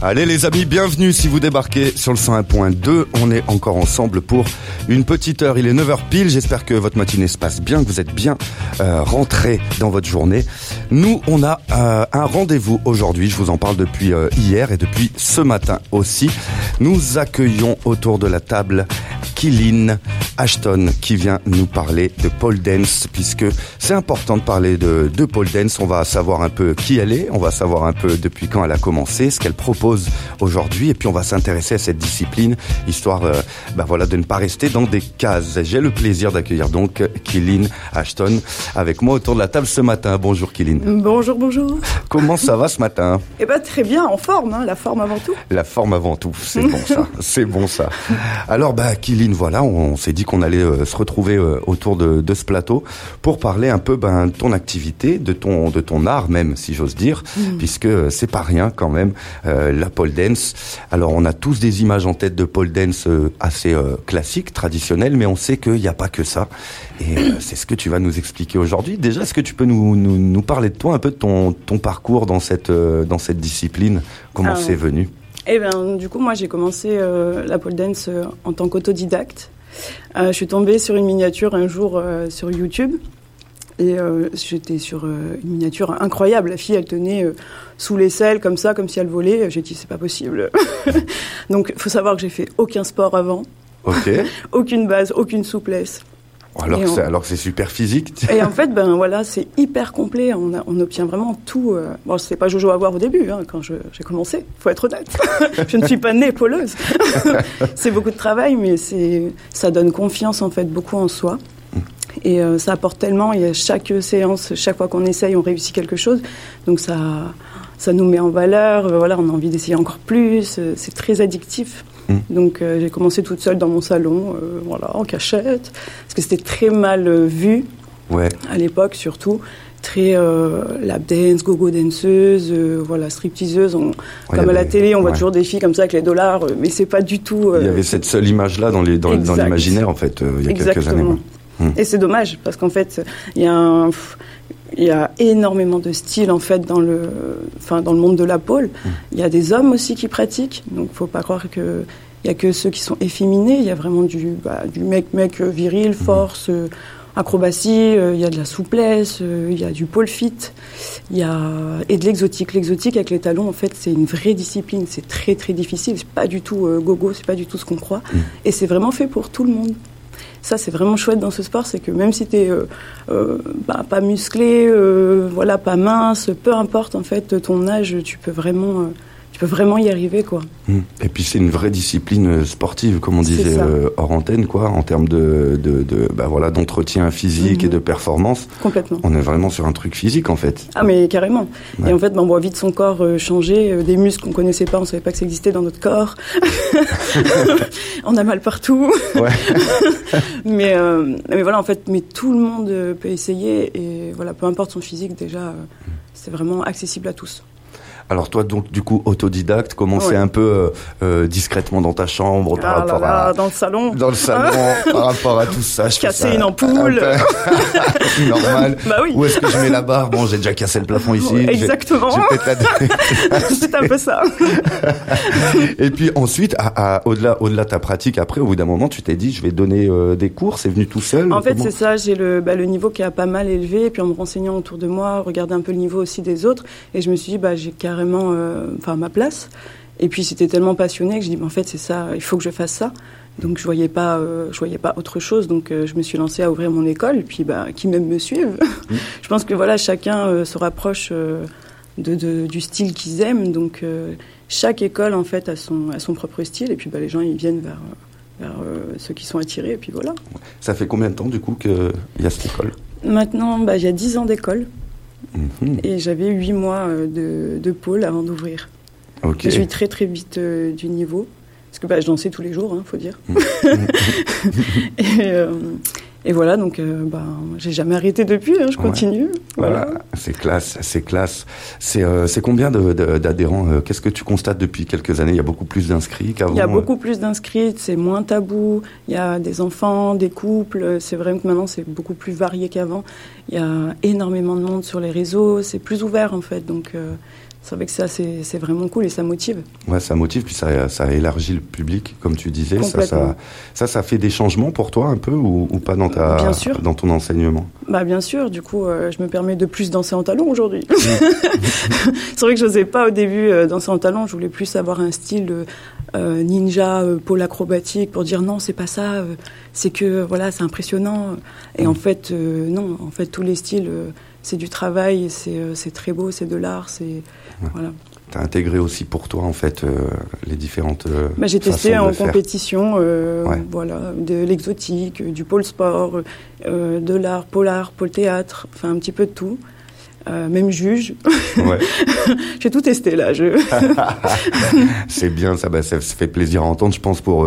Allez les amis, bienvenue si vous débarquez sur le 101.2. On est encore ensemble pour une petite heure. Il est 9h pile. J'espère que votre matinée se passe bien, que vous êtes bien rentrés dans votre journée. Nous, on a un rendez-vous aujourd'hui. Je vous en parle depuis hier et depuis ce matin aussi. Nous accueillons autour de la table Kylene Ashton qui vient nous parler de pole dance, puisque c'est important de parler de pole dance. On va savoir un peu qui elle est, on va savoir un peu depuis quand elle a commencé, ce qu'elle propose aujourd'hui, et puis on va s'intéresser à cette discipline, histoire de ne pas rester dans des cases. J'ai le plaisir d'accueillir donc Kylene Ashton avec moi autour de la table ce matin. Bonjour Kylene. Bonjour, bonjour. Comment ça va ce matin? Eh ben très bien, en forme, hein, la forme avant tout. La forme avant tout, c'est bon ça, c'est bon ça. Alors Kylene, voilà, on s'est dit qu'on allait se retrouver autour de ce plateau pour parler un peu de ton activité, de ton art même, si j'ose dire, puisque c'est pas rien quand même, la pole dance. Alors on a tous des images en tête de pole dance assez classiques, traditionnelles, mais on sait qu'il n'y a pas que ça. Et c'est ce que tu vas nous expliquer aujourd'hui. Déjà, est-ce que tu peux nous parler de toi, un peu de ton parcours dans cette discipline? Comment c'est venu? Eh bien, du coup, moi, j'ai commencé la pole dance en tant qu'autodidacte. Je suis tombée sur une miniature un jour sur YouTube. Et j'étais sur une miniature incroyable. La fille, elle tenait sous l'aisselle, comme ça, comme si elle volait. J'ai dit, c'est pas possible. Donc, il faut savoir que j'ai fait aucun sport avant. Ok. Aucune base, aucune souplesse. Alors que c'est super physique. Et en fait, c'est hyper complet. On obtient vraiment tout. Bon, c'est pas Jojo à voir au début, quand j'ai commencé. Faut être honnête. Je ne suis pas née poleuse. C'est beaucoup de travail, mais ça donne confiance, en fait, beaucoup en soi. Et ça apporte tellement. Et à chaque séance, chaque fois qu'on essaye, on réussit quelque chose. Donc ça nous met en valeur. On a envie d'essayer encore plus. C'est très addictif. Donc j'ai commencé toute seule dans mon salon, en cachette, parce que c'était très mal vu à l'époque, surtout très lap dance, go-go danseuse, stripteaseuse. Comme à la télé, on voit toujours des filles comme ça avec les dollars, mais c'est pas du tout. Il y avait cette seule image-là dans l'imaginaire, en fait, il y a quelques années. Et c'est dommage parce qu'en fait, il y a énormément de styles en fait dans le monde de la pole. Il y a des hommes aussi qui pratiquent, donc faut pas croire que il y a que ceux qui sont efféminés. Il y a vraiment du mec viril, force, acrobatie. Il y a de la souplesse, il y a du pole fit, et de l'exotique. L'exotique avec les talons, en fait, c'est une vraie discipline. C'est très très difficile. C'est pas du tout gogo, c'est pas du tout ce qu'on croit. Et c'est vraiment fait pour tout le monde. Ça, c'est vraiment chouette dans ce sport, c'est que même si t'es pas musclé, pas mince, peu importe en fait ton âge, tu peux vraiment y arriver, quoi. Et puis c'est une vraie discipline sportive, comme on disait hors antenne, quoi, en termes d'entretien physique et de performance. Complètement. On est vraiment sur un truc physique, en fait. Ah, mais carrément. Ouais. Et en fait, on voit vite son corps changer, des muscles qu'on connaissait pas, on savait pas que ça existait dans notre corps. On a mal partout. Ouais. mais en fait, tout le monde peut essayer, et peu importe son physique, déjà, c'est vraiment accessible à tous. Alors toi, donc, du coup, autodidacte, commencer un peu discrètement dans ta chambre par rapport à... Dans le salon. Dans le salon, par rapport à tout ça. Casser une ampoule. Normal. Oui. Où est-ce que je mets la barre? Bon, j'ai déjà cassé le plafond ici. Exactement. C'est un peu ça. Et puis ensuite, au-delà de ta pratique, après, au bout d'un moment, tu t'es dit, je vais donner des cours. C'est venu tout seul? En fait, c'est ça. J'ai le niveau qui a pas mal élevé. Et puis en me renseignant autour de moi, regarder un peu le niveau aussi des autres. Et je me suis dit, j'ai carrément ma place. Et puis c'était tellement passionné que je dis en fait c'est ça, il faut que je fasse ça. Donc je voyais pas autre chose, donc je me suis lancée à ouvrir mon école, et puis qui même me suivent. Je pense que chacun se rapproche du style qu'ils aiment, donc chaque école en fait a son propre style, et puis les gens ils viennent vers ceux qui sont attirés, et puis voilà. Ça fait combien de temps du coup qu'il y a cette école? Maintenant il y a 10 ans d'école. Et j'avais 8 mois de pôle avant d'ouvrir. Okay. Je suis très très vite du niveau, parce que je dansais tous les jours, faut dire. Et voilà, donc j'ai jamais arrêté depuis, je continue. Voilà. C'est classe. C'est combien d'adhérents? Qu'est-ce que tu constates depuis quelques années? Il y a beaucoup plus d'inscrits qu'avant? Il y a beaucoup plus d'inscrits, c'est moins tabou. Il y a des enfants, des couples. C'est vrai que maintenant c'est beaucoup plus varié qu'avant. Il y a énormément de monde sur les réseaux, c'est plus ouvert en fait. Donc c'est vrai que ça, c'est vraiment cool et ça motive. Ouais, ça motive, puis ça élargit le public, comme tu disais. Ça fait des changements pour toi un peu ou pas dans ton enseignement? Bah, bien sûr, du coup, je me permets de plus danser en talons aujourd'hui. C'est vrai que je n'osais pas au début danser en talons, je voulais plus avoir un style ninja, pôle acrobatique, pour dire non, c'est pas ça, c'est que, voilà, c'est impressionnant. Et en fait, non, en fait, tous les styles, c'est du travail, c'est très beau, c'est de l'art, voilà. T'as intégré aussi pour toi, en fait, les différentes j'ai testé en compétition, voilà, de l'exotique, du pôle sport, de l'art, pôle théâtre, enfin un petit peu de tout. Même juge. Ouais. J'ai tout testé là. C'est bien, ça fait plaisir à entendre, je pense, pour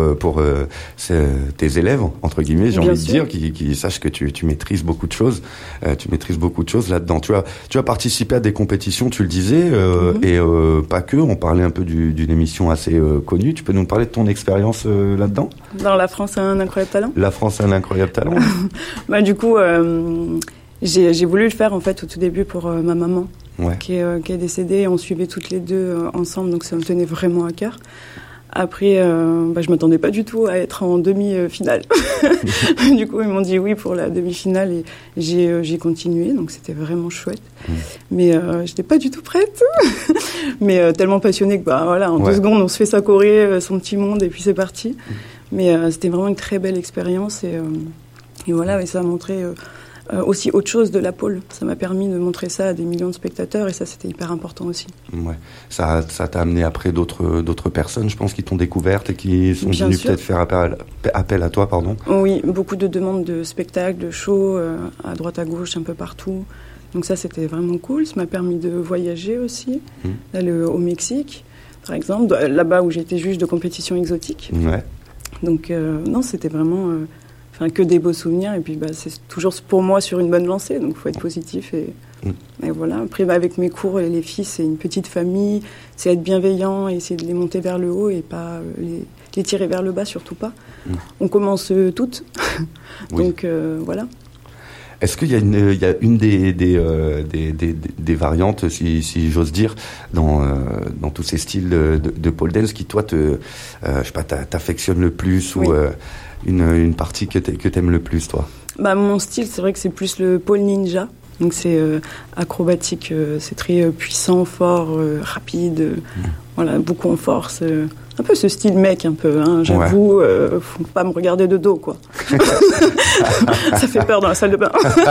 tes élèves, entre guillemets, j'ai envie de dire, qui sachent que tu maîtrises beaucoup de choses. Tu maîtrises beaucoup de choses là-dedans. Tu as participé à des compétitions, tu le disais, et pas que. On parlait un peu d'une émission assez connue. Tu peux nous parler de ton expérience là-dedans? Dans La France a un incroyable talent. La France a un incroyable talent. Du coup. J'ai voulu le faire en fait au tout début pour ma maman qui est décédée. On suivait toutes les deux ensemble, donc ça me tenait vraiment à cœur. Après, je m'attendais pas du tout à être en demi-finale. Du coup, ils m'ont dit oui pour la demi-finale et j'ai continué, donc c'était vraiment chouette. Mais j'étais pas du tout prête. Mais tellement passionnée que en 2 secondes, on se fait sa choré, son petit monde et puis c'est parti. Mais c'était vraiment une très belle expérience et voilà, et ça a montré... aussi autre chose de la pôle. Ça m'a permis de montrer ça à des millions de spectateurs et ça, c'était hyper important aussi. Ouais. Ça t'a amené après d'autres personnes, je pense, qui t'ont découverte et qui sont venues peut-être faire appel à toi, pardon. Oui, beaucoup de demandes de spectacles, de shows, à droite, à gauche, un peu partout. Donc ça, c'était vraiment cool. Ça m'a permis de voyager aussi, d'aller au Mexique, par exemple, là-bas où j'étais juge de compétition exotique. Ouais. Donc, non, c'était vraiment... que des beaux souvenirs et puis c'est toujours pour moi sur une bonne lancée, donc il faut être positif et voilà. Après avec mes cours, les filles c'est une petite famille, c'est être bienveillant et essayer de les monter vers le haut et pas les tirer vers le bas, surtout pas. On commence toutes, donc voilà. Est-ce qu'il y a une des variantes, si j'ose dire, dans tous ces styles de pole dance qui toi t'affectionne le plus ou une partie que t'aimes le plus, toi? Mon style, c'est vrai que c'est plus le pole ninja. Donc c'est acrobatique, c'est très puissant, fort, rapide, voilà, beaucoup en force. Un peu ce style mec, un peu, hein, j'avoue, faut pas me regarder de dos, quoi. Ça fait peur dans la salle de bain.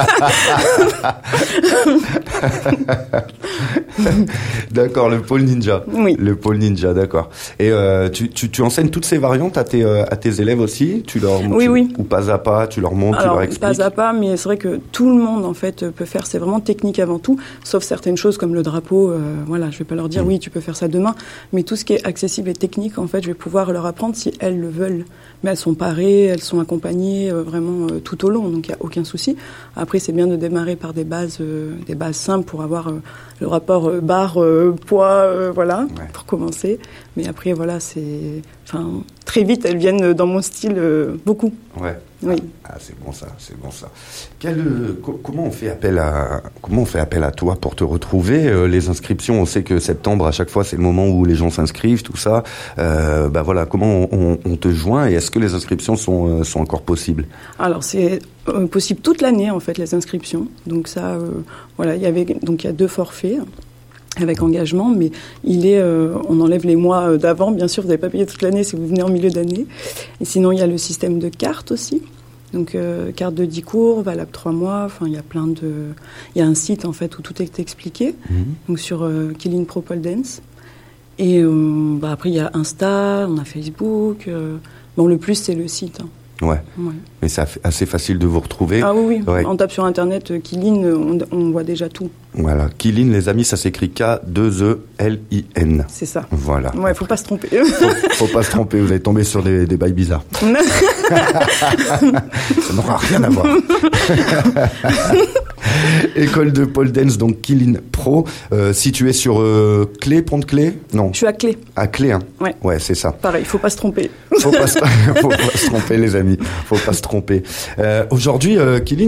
D'accord, le pole ninja. Oui. Le pole ninja, d'accord. Et tu enseignes toutes ces variantes à tes élèves aussi? Tu leur oui. Ou pas à pas, tu leur montres, tu leur expliques? Pas à pas, mais c'est vrai que tout le monde en fait peut faire. C'est vraiment technique avant tout, sauf certaines choses comme le drapeau. Voilà, je vais pas leur dire oui, tu peux faire ça demain, mais tout ce qui est accessible et technique, en fait, je vais pouvoir leur apprendre si elles le veulent. Mais elles sont parées, elles sont accompagnées vraiment tout au long, donc il n'y a aucun souci. Après, c'est bien de démarrer par des bases simples pour avoir le rapport barre, poids, voilà, pour commencer. Mais après, voilà, très vite, elles viennent dans mon style beaucoup. Ouais. Oui. Ah, c'est bon ça. Comment on fait appel à toi pour te retrouver? Les inscriptions, on sait que septembre, à chaque fois, c'est le moment où les gens s'inscrivent, tout ça. Voilà, comment on te joint et est-ce que les inscriptions sont encore possibles? Alors, c'est possible toute l'année, en fait, les inscriptions. Donc ça, voilà, il y a 2 forfaits avec engagement, mais on enlève les mois d'avant. Bien sûr, vous n'avez pas payé toute l'année si vous venez en milieu d'année. Et sinon, il y a le système de cartes aussi. Donc, carte de 10 cours, valable 3 mois. Enfin, il y a un site, en fait, où tout est expliqué. Donc, sur Killing Pro Pole Dance. Et après, il y a Insta, on a Facebook. Le plus, c'est le site. Hein. Ouais. Mais c'est assez facile de vous retrouver. Ah oui. Ouais. On tape sur Internet Kilin, on voit déjà tout. Voilà. Kilin, les amis, ça s'écrit K2ELIN. C'est ça. Voilà. Ouais, faut pas se tromper. faut pas se tromper, vous allez tomber sur des bails bizarres. Ça n'aura rien à voir. École de pole dance, donc Qilin Pro, située sur Pont de Clé. Non. Je suis à Clé. À Clé, hein. Ouais, c'est ça. Pareil, faut pas se tromper. Faut pas se tromper, les amis. Faut pas se tromper. Aujourd'hui, Qilin,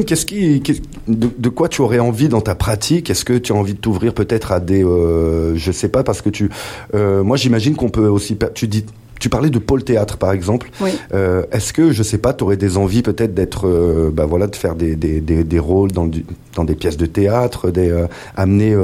de quoi tu aurais envie dans ta pratique? Est-ce que tu as envie de t'ouvrir peut-être à des, je sais pas, parce que moi j'imagine qu'on peut aussi, tu parlais de pôle théâtre par exemple. Oui. Est-ce que, je sais pas, tu aurais des envies peut-être d'être, de faire des rôles dans des pièces de théâtre, amener,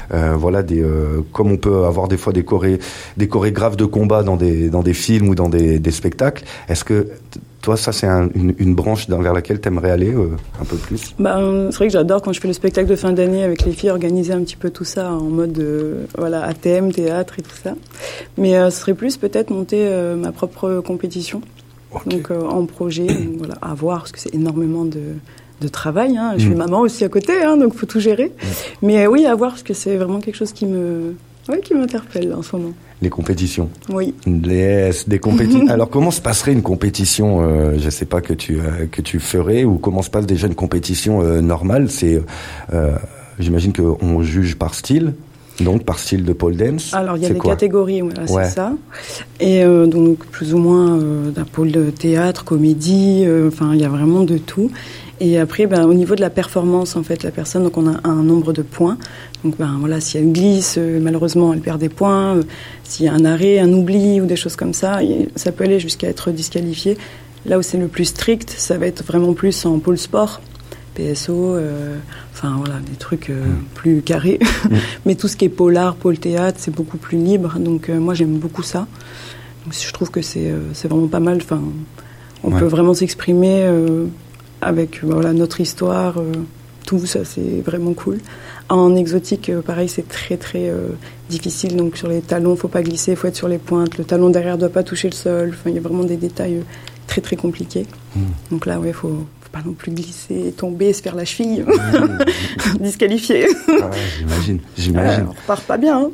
comme on peut avoir des fois des chorégraphes de combat dans des films ou dans des spectacles. Est-ce que toi, ça, c'est une branche vers laquelle tu aimerais aller un peu plus? C'est vrai que j'adore quand je fais le spectacle de fin d'année avec les filles, organiser un petit peu tout ça en mode ATM, théâtre et tout ça. Mais ce serait plus peut-être monter ma propre compétition. Okay. Donc en projet, à voir, parce que c'est énormément de travail. Hein. Je suis maman aussi à côté, donc il faut tout gérer. Mais oui, à voir, parce que c'est vraiment quelque chose qui m'interpelle en ce moment. Les compétitions. Oui. Des compétitions. Alors, comment se passerait une compétition, je sais pas, que tu ferais, ou comment se passe déjà une compétition normale? C'est, j'imagine qu'on juge par style. Donc, par style de pole dance. Alors, il y a des catégories, c'est ça. Et donc, plus ou moins d'un pôle de théâtre, comédie, il y a vraiment de tout. Et après, au niveau de la performance, en fait, la personne, donc on a un nombre de points. Donc, si elle glisse, malheureusement, elle perd des points. S'il y a un arrêt, un oubli ou des choses comme ça, ça peut aller jusqu'à être disqualifié. Là où c'est le plus strict, ça va être vraiment plus en pôle sport, PSO, des trucs plus carrés. Mais tout ce qui est polar, pôle théâtre, c'est beaucoup plus libre. Donc, moi, j'aime beaucoup ça. Donc, je trouve que c'est vraiment pas mal. On peut vraiment s'exprimer avec notre histoire, tout ça, c'est vraiment cool. En exotique, pareil, c'est très très difficile. Donc sur les talons, faut pas glisser, faut être sur les pointes. Le talon derrière doit pas toucher le sol. Il y a vraiment des détails très très compliqués. Donc là, faut pas non plus glisser, tomber, se faire la cheville, disqualifié. J'imagine. On repart pas bien.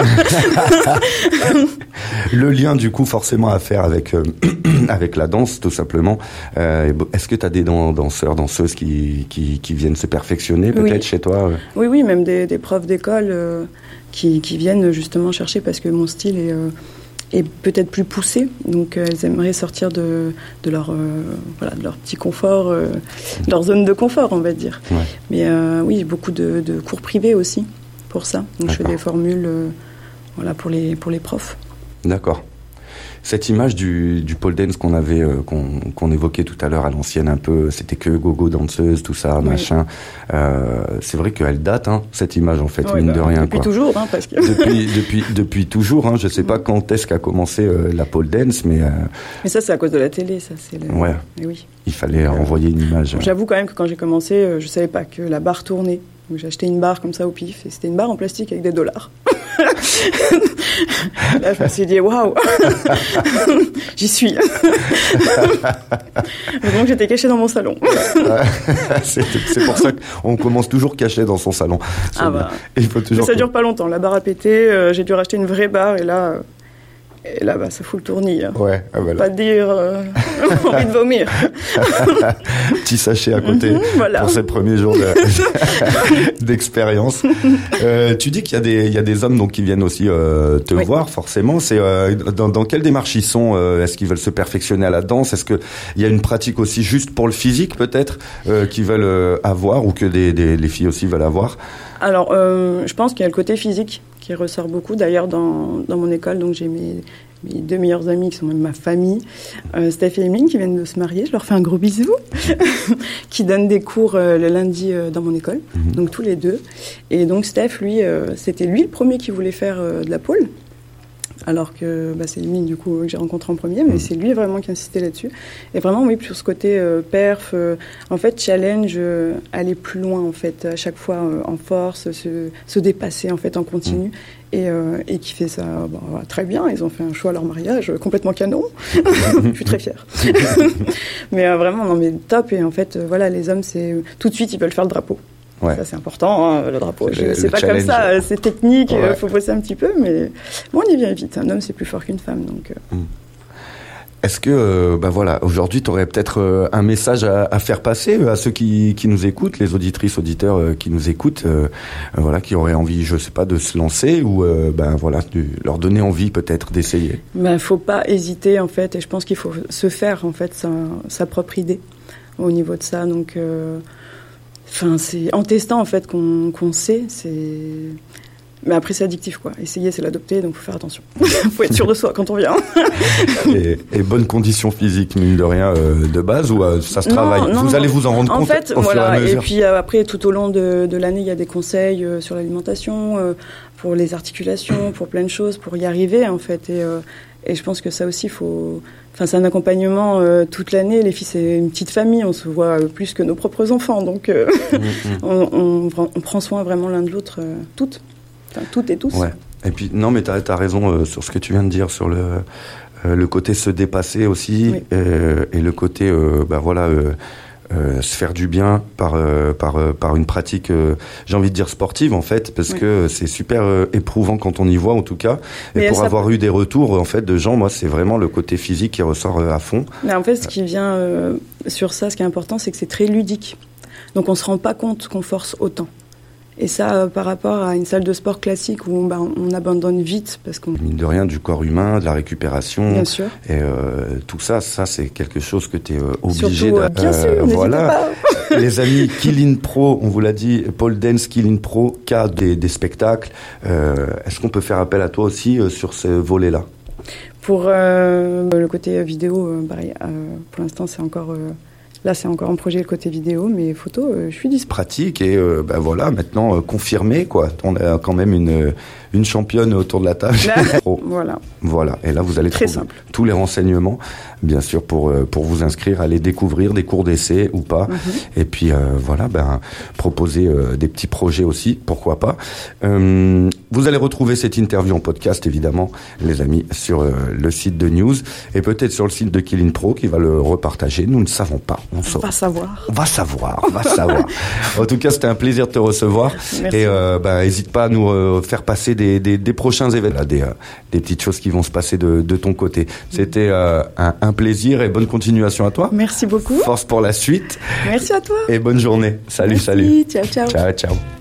Le lien, du coup, forcément à faire avec la danse, tout simplement. Est-ce que tu as des danseurs, danseuses qui viennent se perfectionner peut-être chez toi? Oui, même des profs d'école qui viennent justement chercher, parce que mon style est peut-être plus poussé, donc elles aimeraient sortir de leur petit confort, de leur zone de confort, on va dire. Ouais. Mais oui, beaucoup de cours privés aussi pour ça. Donc je fais des formules pour les profs. D'accord. Cette image du pole dance qu'on évoquait tout à l'heure à l'ancienne un peu, c'était que gogo danseuse, tout ça, machin. C'est vrai qu'elle date, cette image en fait, mine de rien. Depuis toujours, parce que depuis toujours. Je sais pas quand est-ce qu'a commencé la pole dance, mais ça c'est à cause de la télé, ça c'est. Ouais. Mais oui. Il fallait envoyer une image. J'avoue quand même que quand j'ai commencé, je savais pas que la barre tournait. Donc j'ai acheté une barre comme ça au pif, et c'était une barre en plastique avec des dollars. Là, je me suis dit, waouh, j'y suis. Donc j'étais cachée dans mon salon. C'est pour ça qu'on commence toujours caché dans son salon. Il faut toujours. Mais ça dure pas longtemps. La barre a pété, j'ai dû racheter une vraie barre, et là, ça fout le tournis. Ouais, pas dire, envie de vomir. Petit sachet à côté pour ces premiers jours d'expérience. Tu dis qu'il y a des hommes donc qui viennent aussi te voir, forcément. C'est dans quelle démarche ils sont? Est-ce qu'ils veulent se perfectionner à la danse? Est-ce qu'il y a une pratique aussi juste pour le physique peut-être qu'ils veuvent avoir, ou que les filles aussi veulent avoir? Alors, je pense qu'il y a le côté physique qui ressort beaucoup. D'ailleurs, dans mon école, donc j'ai mes deux meilleurs amis qui sont même ma famille, Steph et Emeline, qui viennent de se marier. Je leur fais un gros bisou. Qui donnent des cours le lundi dans mon école, donc tous les deux. Et donc Steph, lui, c'était lui le premier qui voulait faire de la pole. Alors que c'est Emeline, du coup, que j'ai rencontré en premier, mais c'est lui vraiment qui insistait là-dessus. Et vraiment, oui, sur ce côté perf, en fait, challenge, aller plus loin, en fait, à chaque fois en force, se dépasser, en fait, en continu. Et qui fait ça très bien. Ils ont fait un choix à leur mariage complètement canon. Je suis très fière. Mais vraiment, non, mais top. Et en fait, les hommes, c'est tout de suite, ils veulent faire le drapeau. Ouais. Ça, c'est important, le drapeau. C'est pas challenge. Comme ça, c'est technique, faut bosser un petit peu, mais on y vient vite. Un homme, c'est plus fort qu'une femme, donc... Est-ce que, voilà, aujourd'hui, tu aurais peut-être un message à faire passer à ceux qui nous écoutent, les auditrices, auditeurs qui nous écoutent, voilà, qui auraient envie, je sais pas, de se lancer ou, voilà, de leur donner envie peut-être d'essayer. Faut pas hésiter, en fait, et je pense qu'il faut se faire, en fait, sa propre idée au niveau de ça. Donc, c'est en testant, en fait, qu'on sait, mais après, c'est addictif, quoi. Essayer, c'est l'adopter, donc faut faire attention. Faut être sûr de soi quand on vient. et bonnes conditions physiques, mine de rien, de base, ou ça se travaille? Vous allez vous en rendre compte au fur et à mesure. Et puis après, tout au long de l'année, il y a des conseils sur l'alimentation, pour les articulations, pour plein de choses, pour y arriver, en fait. Et je pense que ça aussi, c'est un accompagnement toute l'année. Les filles, c'est une petite famille, on se voit plus que nos propres enfants, donc on prend soin vraiment l'un de l'autre, toutes et tous. Ouais. Et puis non, mais t'as raison sur ce que tu viens de dire sur le côté se dépasser aussi, oui. Et le côté se faire du bien par une pratique, j'ai envie de dire sportive en fait, parce oui. que c'est super éprouvant quand on y voit en tout cas. Et mais pour avoir eu des retours en fait de gens, moi c'est vraiment le côté physique qui ressort à fond. Mais en fait, ce qui vient sur ça, ce qui est important, c'est que c'est très ludique. Donc on se rend pas compte qu'on force autant. Et ça, par rapport à une salle de sport classique où on abandonne vite parce qu'on... Mine de rien, du corps humain, de la récupération. Bien sûr. Et tout ça c'est quelque chose que tu es obligé de... Bien sûr, voilà. Les amis, Kilin Pro, on vous l'a dit, Pole Dance, Kilin Pro, cas des spectacles. Est-ce qu'on peut faire appel à toi aussi sur ce volet-là? Pour le côté vidéo, pareil, pour l'instant, c'est encore... Là, c'est encore un projet, le côté vidéo, mais photo, je suis disponible. Pratique et voilà, maintenant confirmé, quoi. On a quand même une championne autour de la table. Voilà. Et là, vous allez trouver tous les renseignements, bien sûr, pour vous inscrire, aller découvrir des cours d'essai ou pas. Et puis, proposer des petits projets aussi, pourquoi pas. Vous allez retrouver cette interview en podcast, évidemment, les amis, sur le site de News et peut-être sur le site de Kilin Pro qui va le repartager. Nous ne savons pas. On va savoir. On va savoir. En tout cas, c'était un plaisir de te recevoir. Merci. Et n'hésite pas à nous faire passer des prochains événements, des petites choses qui vont se passer de ton côté. C'était un plaisir et bonne continuation à toi. Merci beaucoup. Force pour la suite. Merci à toi. Et bonne journée. Salut. Merci. Ciao. Ciao.